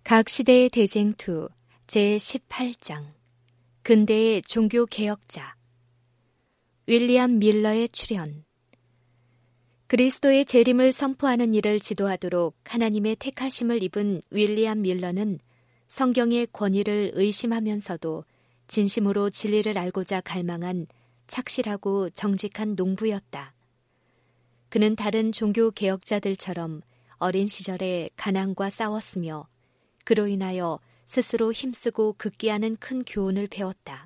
각 시대의 대쟁투 제18장 근대의 종교개혁자 윌리엄 밀러의 출현. 그리스도의 재림을 선포하는 일을 지도하도록 하나님의 택하심을 입은 윌리엄 밀러는 성경의 권위를 의심하면서도 진심으로 진리를 알고자 갈망한 착실하고 정직한 농부였다. 그는 다른 종교개혁자들처럼 어린 시절에 가난과 싸웠으며 그로 인하여 스스로 힘쓰고 극기하는 큰 교훈을 배웠다.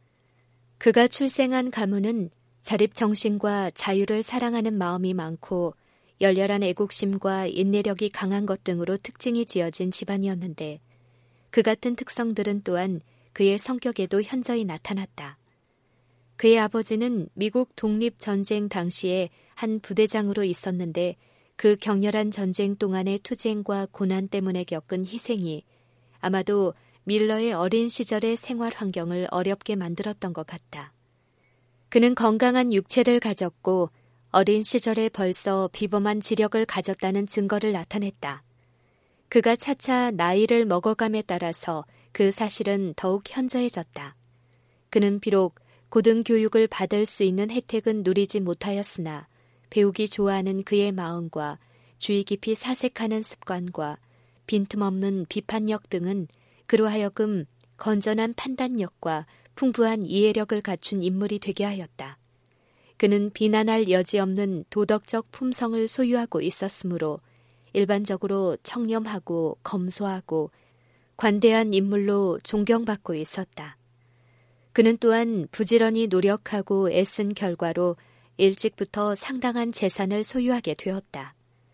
그가 출생한 가문은 자립정신과 자유를 사랑하는 마음이 많고 열렬한 애국심과 인내력이 강한 것 등으로 특징이 지어진 집안이었는데 그 같은 특성들은 또한 그의 성격에도 현저히 나타났다. 그의 아버지는 미국 독립전쟁 당시에 한 부대장으로 있었는데 그 격렬한 전쟁 동안의 투쟁과 고난 때문에 겪은 희생이 아마도 밀러의 어린 시절의 생활 환경을 어렵게 만들었던 것 같다. 그는 건강한 육체를 가졌고 어린 시절에 벌써 비범한 지력을 가졌다는 증거를 나타냈다. 그가 차차 나이를 먹어감에 따라서 그 사실은 더욱 현저해졌다. 그는 비록 고등교육을 받을 수 있는 혜택은 누리지 못하였으나 배우기 좋아하는 그의 마음과 주의 깊이 사색하는 습관과 빈틈없는 비판력 등은 그로 하여금 건전한 판단력과 풍부한 이해력을 갖춘 인물이 되게 하였다. 그는 비난할 여지 없는 도덕적 품성을 소유하고 있었으므로 일반적으로 청렴하고 검소하고 관대한 인물로 존경받고 있었다. 그는 또한 부지런히 노력하고 애쓴 결과로 일찍부터 상당한 재산을 소유하게 되었다.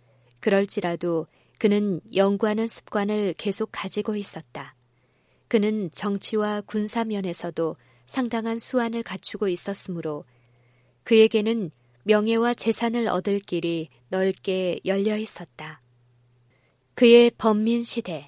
그럴지라도 그는 연구하는 습관을 계속 가지고 있었다. 그는 정치와 군사면에서도 상당한 수완을 갖추고 있었으므로 그에게는 명예와 재산을 얻을 길이 넓게 열려 있었다. 그의 번민시대.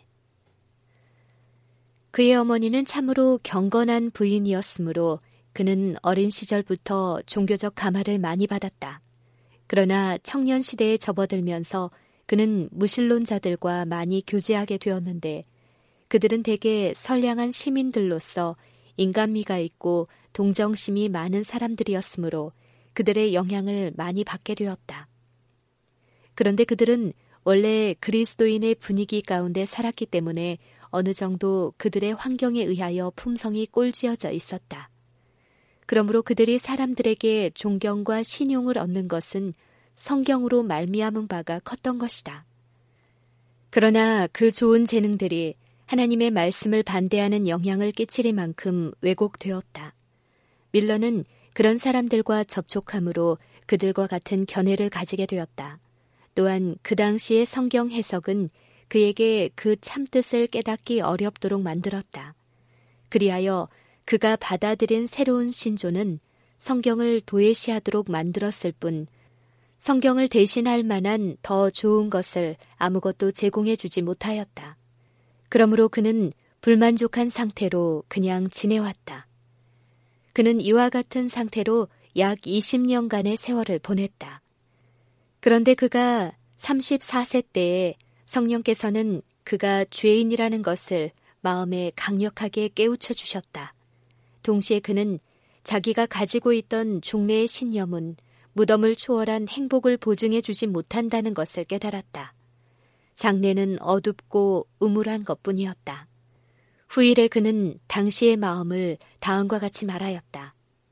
그의 어머니는 참으로 경건한 부인이었으므로 그는 어린 시절부터 종교적 감화를 많이 받았다. 그러나 청년 시대에 접어들면서 그는 무신론자들과 많이 교제하게 되었는데 그들은 대개 선량한 시민들로서 인간미가 있고 동정심이 많은 사람들이었으므로 그들의 영향을 많이 받게 되었다. 그런데 그들은 원래 그리스도인의 분위기 가운데 살았기 때문에 어느 정도 그들의 환경에 의하여 품성이 꼴지어져 있었다. 그러므로 그들이 사람들에게 존경과 신용을 얻는 것은 성경으로 말미암은 바가 컸던 것이다. 그러나 그 좋은 재능들이 하나님의 말씀을 반대하는 영향을 끼치리만큼 왜곡되었다. 밀러는 그런 사람들과 접촉함으로 그들과 같은 견해를 가지게 되었다. 또한 그 당시의 성경 해석은 그에게 그 참뜻을 깨닫기 어렵도록 만들었다. 그리하여 그가 받아들인 새로운 신조는 성경을 도외시하도록 만들었을 뿐 성경을 대신할 만한 더 좋은 것을 아무것도 제공해 주지 못하였다. 그러므로 그는 불만족한 상태로 그냥 지내왔다. 그는 이와 같은 상태로 약 20년간의 세월을 보냈다. 그런데 그가 34세 때에 성령께서는 그가 죄인이라는 것을 마음에 강력하게 깨우쳐 주셨다. 동시에 그는 자기가 가지고 있던 종래의 신념은 무덤을 초월한 행복을 보증해 주지 못한다는 것을 깨달았다. 장래는 어둡고 음울한 것뿐이었다. 후일에 그는 당시의 마음을 다음과 같이 말하였다.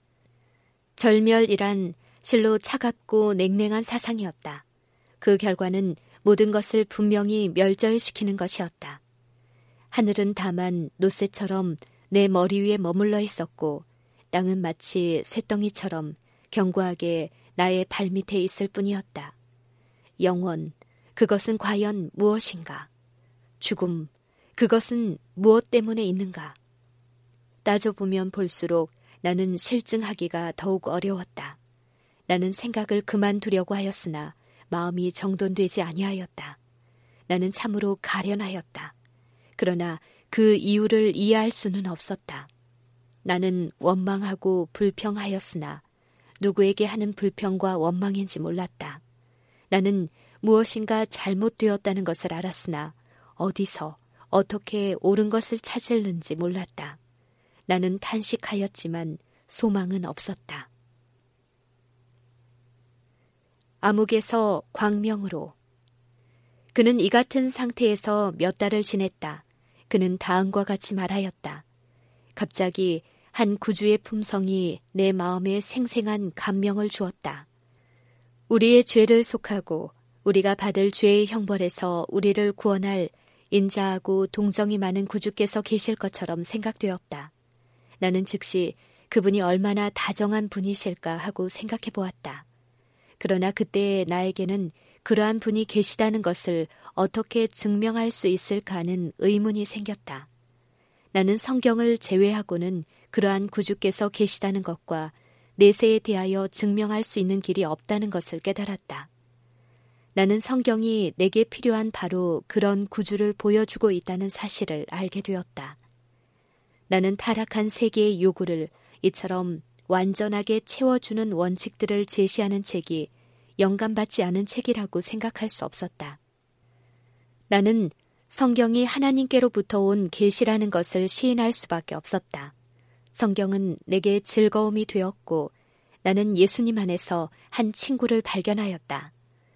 절멸이란 실로 차갑고 냉랭한 사상이었다. 그 결과는 모든 것을 분명히 멸절시키는 것이었다. 하늘은 다만 노새처럼 내 머리 위에 머물러 있었고 땅은 마치 쇳덩이처럼 견고하게 나의 발밑에 있을 뿐이었다. 영원, 그것은 과연 무엇인가? 죽음, 그것은 무엇 때문에 있는가? 따져보면 볼수록 나는 실증하기가 더욱 어려웠다. 나는 생각을 그만두려고 하였으나 마음이 정돈되지 아니하였다. 나는 참으로 가련하였다. 그러나 그 이유를 이해할 수는 없었다. 나는 원망하고 불평하였으나 누구에게 하는 불평과 원망인지 몰랐다. 나는 무엇인가 잘못되었다는 것을 알았으나 어디서 어떻게 옳은 것을 찾을는지 몰랐다. 나는 탄식하였지만 소망은 없었다. 암흑에서 광명으로. 그는 이 같은 상태에서 몇 달을 지냈다. 그는 다음과 같이 말하였다. 갑자기 한 구주의 품성이 내 마음에 생생한 감명을 주었다. 우리의 죄를 속하고 우리가 받을 죄의 형벌에서 우리를 구원할 인자하고 동정이 많은 구주께서 계실 것처럼 생각되었다. 나는 즉시 그분이 얼마나 다정한 분이실까 하고 생각해 보았다. 그러나 그때 나에게는 그러한 분이 계시다는 것을 어떻게 증명할 수 있을까 하는 의문이 생겼다. 나는 성경을 제외하고는 그러한 구주께서 계시다는 것과 내세에 대하여 증명할 수 있는 길이 없다는 것을 깨달았다. 나는 성경이 내게 필요한 바로 그런 구주를 보여주고 있다는 사실을 알게 되었다. 나는 타락한 세계의 요구를 이처럼 완전하게 채워주는 원칙들을 제시하는 책이 영감받지 않은 책이라고 생각할 수 없었다. 나는 성경이 하나님께로부터 온 계시라는 것을 시인할 수밖에 없었다. 성경은 내게 즐거움이 되었고 나는 예수님 안에서 한 친구를 발견하였다.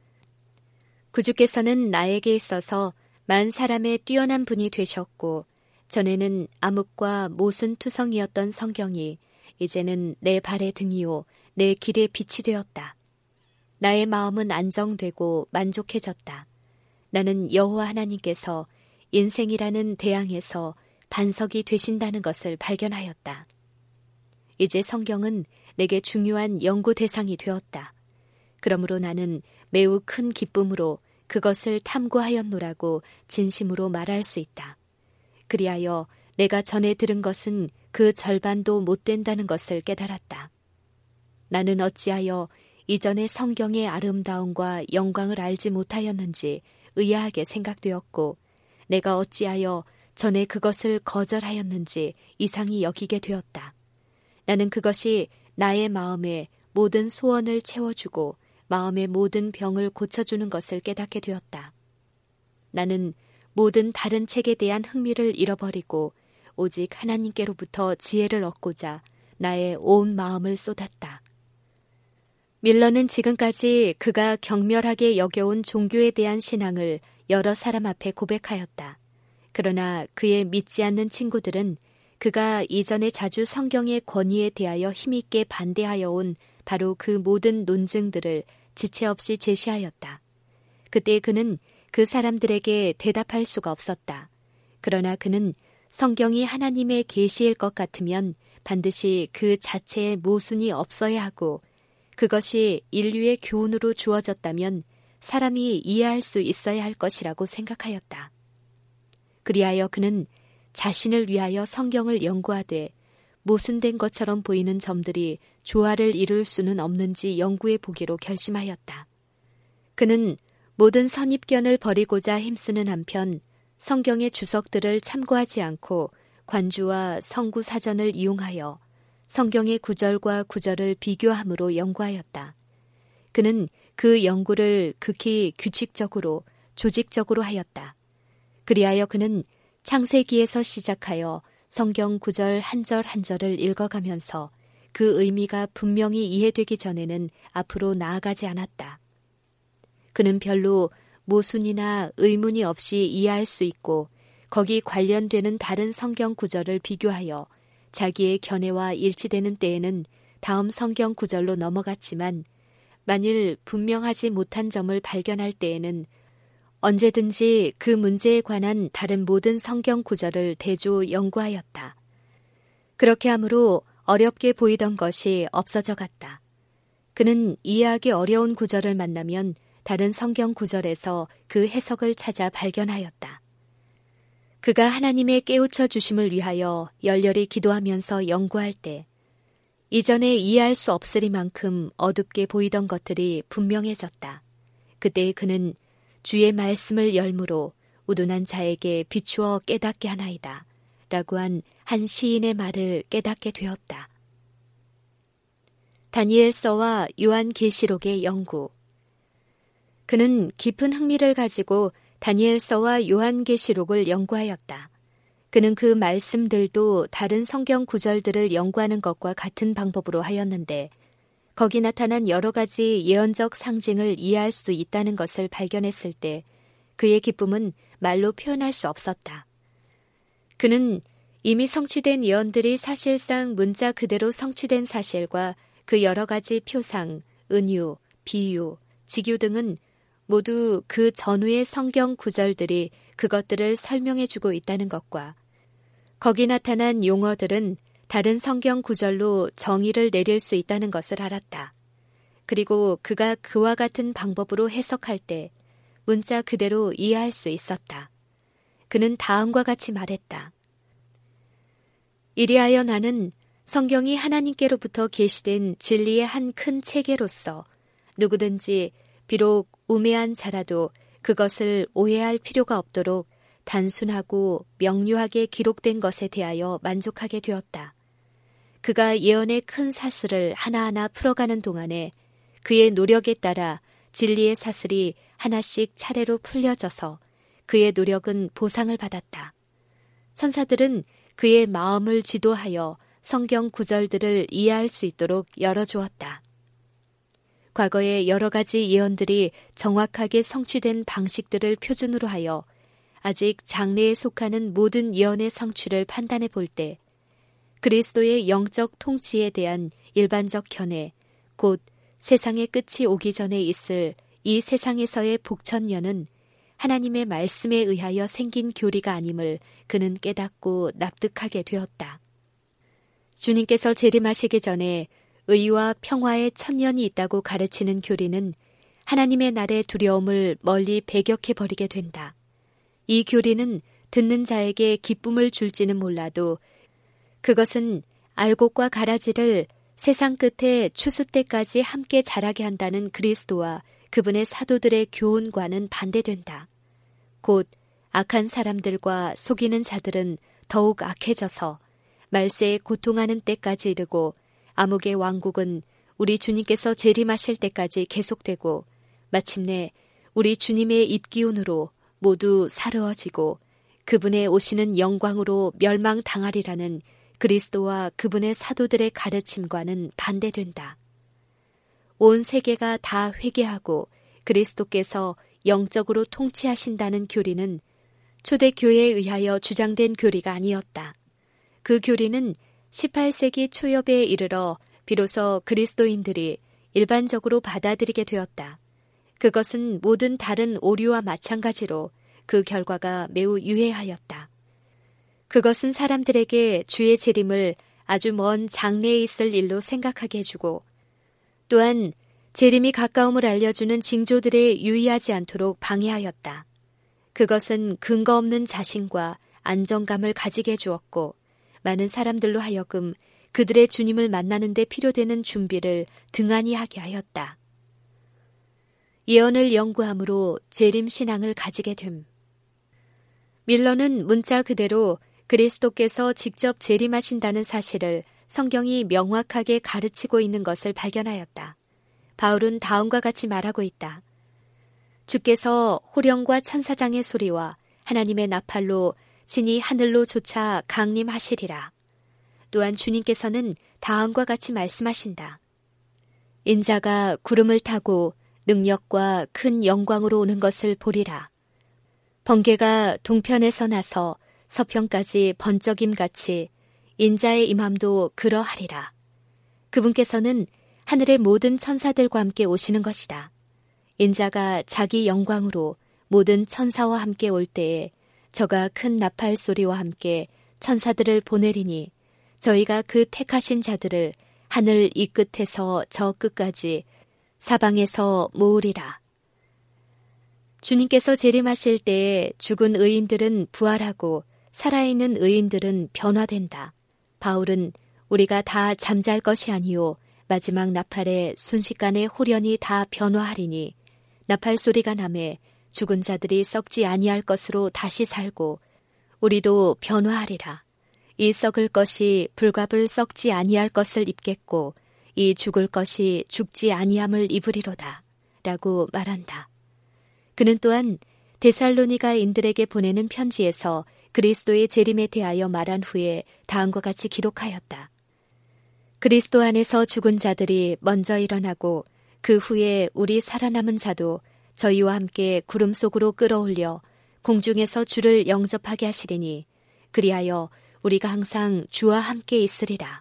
구주께서는 나에게 있어서 만 사람의 뛰어난 분이 되셨고 전에는 암흑과 모순투성이었던 성경이 이제는 내 발의 등이요 내 길의 빛이 되었다. 나의 마음은 안정되고 만족해졌다. 나는 여호와 하나님께서 인생이라는 대양에서 반석이 되신다는 것을 발견하였다. 이제 성경은 내게 중요한 연구 대상이 되었다. 그러므로 나는 매우 큰 기쁨으로 그것을 탐구하였노라고 진심으로 말할 수 있다. 그리하여 내가 전에 들은 것은 그 절반도 못 된다는 것을 깨달았다. 나는 어찌하여 이전에 성경의 아름다움과 영광을 알지 못하였는지 의아하게 생각되었고 내가 어찌하여 전에 그것을 거절하였는지 이상히 여기게 되었다. 나는 그것이 나의 마음에 모든 소원을 채워주고 마음의 모든 병을 고쳐주는 것을 깨닫게 되었다. 나는 모든 다른 책에 대한 흥미를 잃어버리고 오직 하나님께로부터 지혜를 얻고자 나의 온 마음을 쏟았다. 밀러는 지금까지 그가 경멸하게 여겨온 종교에 대한 신앙을 여러 사람 앞에 고백하였다. 그러나 그의 믿지 않는 친구들은 그가 이전에 자주 성경의 권위에 대하여 힘있게 반대하여 온 바로 그 모든 논증들을 지체 없이 제시하였다. 그때 그는 그 사람들에게 대답할 수가 없었다. 그러나 그는 성경이 하나님의 계시일 것 같으면 반드시 그 자체에 모순이 없어야 하고 그것이 인류의 교훈으로 주어졌다면 사람이 이해할 수 있어야 할 것이라고 생각하였다. 그리하여 그는 자신을 위하여 성경을 연구하되 모순된 것처럼 보이는 점들이 조화를 이룰 수는 없는지 연구해 보기로 결심하였다. 그는 모든 선입견을 버리고자 힘쓰는 한편 성경의 주석들을 참고하지 않고 관주와 성구 사전을 이용하여 성경의 구절과 구절을 비교함으로 연구하였다. 그는 그 연구를 극히 규칙적으로 조직적으로 하였다. 그리하여 그는 창세기에서 시작하여 성경 구절 한 절 한 절을 읽어가면서 그 의미가 분명히 이해되기 전에는 앞으로 나아가지 않았다. 그는 별로 모순이나 의문이 없이 이해할 수 있고 거기 관련되는 다른 성경 구절을 비교하여 자기의 견해와 일치되는 때에는 다음 성경 구절로 넘어갔지만 만일 분명하지 못한 점을 발견할 때에는 언제든지 그 문제에 관한 다른 모든 성경 구절을 대조 연구하였다. 그렇게 함으로 어렵게 보이던 것이 없어져 갔다. 그는 이해하기 어려운 구절을 만나면 다른 성경 구절에서 그 해석을 찾아 발견하였다. 그가 하나님의 깨우쳐 주심을 위하여 열렬히 기도하면서 연구할 때 이전에 이해할 수 없으리만큼 어둡게 보이던 것들이 분명해졌다. 그때 그는 주의 말씀을 열무로 우둔한 자에게 비추어 깨닫게 하나이다 라고 한 시인의 말을 깨닫게 되었다. 다니엘서와 요한계시록의 연구. 그는 깊은 흥미를 가지고 다니엘서와 요한계시록을 연구하였다. 그는 그 말씀들도 다른 성경 구절들을 연구하는 것과 같은 방법으로 하였는데 거기 나타난 여러 가지 예언적 상징을 이해할 수 있다는 것을 발견했을 때 그의 기쁨은 말로 표현할 수 없었다. 그는 이미 성취된 예언들이 사실상 문자 그대로 성취된 사실과 그 여러 가지 표상, 은유, 비유, 직유 등은 모두 그 전후의 성경 구절들이 그것들을 설명해주고 있다는 것과 거기 나타난 용어들은 다른 성경 구절로 정의를 내릴 수 있다는 것을 알았다. 그리고 그가 그와 같은 방법으로 해석할 때 문자 그대로 이해할 수 있었다. 그는 다음과 같이 말했다. 이리하여 나는 성경이 하나님께로부터 계시된 진리의 한 큰 체계로서 누구든지 비록 우매한 자라도 그것을 오해할 필요가 없도록 단순하고 명료하게 기록된 것에 대하여 만족하게 되었다. 그가 예언의 큰 사슬을 하나하나 풀어가는 동안에 그의 노력에 따라 진리의 사슬이 하나씩 차례로 풀려져서 그의 노력은 보상을 받았다. 천사들은 그의 마음을 지도하여 성경 구절들을 이해할 수 있도록 열어주었다. 과거의 여러 가지 예언들이 정확하게 성취된 방식들을 표준으로 하여 아직 장래에 속하는 모든 예언의 성취를 판단해 볼 때 그리스도의 영적 통치에 대한 일반적 견해, 곧 세상의 끝이 오기 전에 있을 이 세상에서의 복천년은 하나님의 말씀에 의하여 생긴 교리가 아님을 그는 깨닫고 납득하게 되었다. 주님께서 재림하시기 전에 의와 평화의 천년이 있다고 가르치는 교리는 하나님의 날의 두려움을 멀리 배격해버리게 된다. 이 교리는 듣는 자에게 기쁨을 줄지는 몰라도 그것은 알곡과 가라지를 세상 끝에 추수 때까지 함께 자라게 한다는 그리스도와 그분의 사도들의 교훈과는 반대된다. 곧 악한 사람들과 속이는 자들은 더욱 악해져서 말세에 고통하는 때까지 이르고 암흑의 왕국은 우리 주님께서 재림하실 때까지 계속되고 마침내 우리 주님의 입기운으로 모두 사르어지고 그분의 오시는 영광으로 멸망당하리라는 그리스도와 그분의 사도들의 가르침과는 반대된다. 온 세계가 다 회개하고 그리스도께서 영적으로 통치하신다는 교리는 초대교회에 의하여 주장된 교리가 아니었다. 그 교리는 18세기 초엽에 이르러 비로소 그리스도인들이 일반적으로 받아들이게 되었다. 그것은 모든 다른 오류와 마찬가지로 그 결과가 매우 유해하였다. 그것은 사람들에게 주의 재림을 아주 먼 장래에 있을 일로 생각하게 해주고 또한 재림이 가까움을 알려주는 징조들에 유의하지 않도록 방해하였다. 그것은 근거 없는 자신과 안정감을 가지게 해주었고 많은 사람들로 하여금 그들의 주님을 만나는 데 필요되는 준비를 등한히 하게 하였다. 예언을 연구함으로 재림 신앙을 가지게 됨. 밀러는 문자 그대로 그리스도께서 직접 재림하신다는 사실을 성경이 명확하게 가르치고 있는 것을 발견하였다. 바울은 다음과 같이 말하고 있다. 주께서 호령과 천사장의 소리와 하나님의 나팔로 신이 하늘로 솟아 강림하시리라. 또한 주님께서는 다음과 같이 말씀하신다. 인자가 구름을 타고 능력과 큰 영광으로 오는 것을 보리라. 번개가 동편에서 나서 서편까지 번쩍임같이 인자의 임함도 그러하리라. 그분께서는 하늘의 모든 천사들과 함께 오시는 것이다. 인자가 자기 영광으로 모든 천사와 함께 올 때에 저가 큰 나팔 소리와 함께 천사들을 보내리니 저희가 그 택하신 자들을 하늘 이 끝에서 저 끝까지 사방에서 모으리라. 주님께서 재림하실 때에 죽은 의인들은 부활하고 살아있는 의인들은 변화된다. 바울은 우리가 다 잠잘 것이 아니요 마지막 나팔에 순식간에 홀연히 다 변화하리니 나팔 소리가 나매 죽은 자들이 썩지 아니할 것으로 다시 살고 우리도 변화하리라. 이 썩을 것이 불갑을 썩지 아니할 것을 입겠고 이 죽을 것이 죽지 아니함을 입으리로다. 라고 말한다. 그는 또한 데살로니가인들에게 보내는 편지에서 그리스도의 재림에 대하여 말한 후에 다음과 같이 기록하였다. 그리스도 안에서 죽은 자들이 먼저 일어나고 그 후에 우리 살아남은 자도 저희와 함께 구름 속으로 끌어올려 공중에서 주를 영접하게 하시리니 그리하여 우리가 항상 주와 함께 있으리라.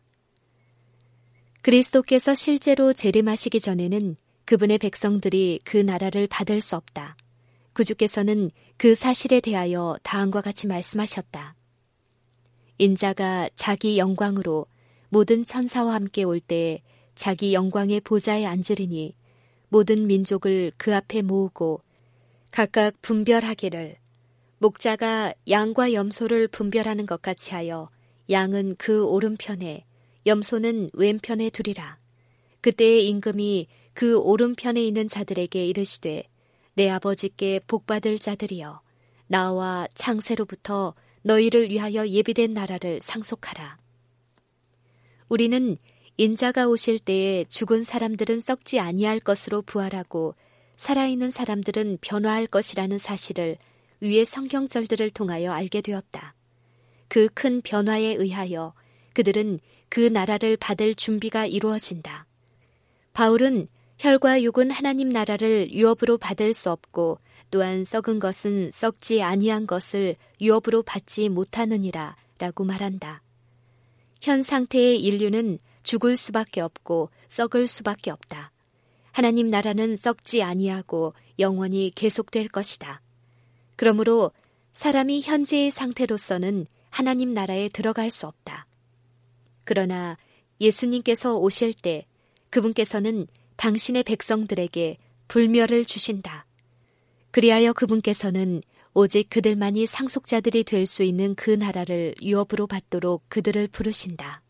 그리스도께서 실제로 재림하시기 전에는 그분의 백성들이 그 나라를 받을 수 없다. 구주께서는 그 사실에 대하여 다음과 같이 말씀하셨다. 인자가 자기 영광으로 모든 천사와 함께 올 때에 자기 영광의 보좌에 앉으리니 모든 민족을 그 앞에 모으고 각각 분별하기를 목자가 양과 염소를 분별하는 것 같이 하여 양은 그 오른편에 염소는 왼편에 두리라. 그때의 임금이 그 오른편에 있는 자들에게 이르시되 내 아버지께 복받을 자들이여 나와 창세로부터 너희를 위하여 예비된 나라를 상속하라. 우리는 인자가 오실 때에 죽은 사람들은 썩지 아니할 것으로 부활하고 살아있는 사람들은 변화할 것이라는 사실을 위의 성경절들을 통하여 알게 되었다. 그 큰 변화에 의하여 그들은 그 나라를 받을 준비가 이루어진다. 바울은 혈과 육은 하나님 나라를 유업으로 받을 수 없고 또한 썩은 것은 썩지 아니한 것을 유업으로 받지 못하느니라 라고 말한다. 현 상태의 인류는 죽을 수밖에 없고 썩을 수밖에 없다. 하나님 나라는 썩지 아니하고 영원히 계속될 것이다. 그러므로 사람이 현재의 상태로서는 하나님 나라에 들어갈 수 없다. 그러나 예수님께서 오실 때 그분께서는 당신의 백성들에게 불멸을 주신다. 그리하여 그분께서는 오직 그들만이 상속자들이 될 수 있는 그 나라를 유업으로 받도록 그들을 부르신다.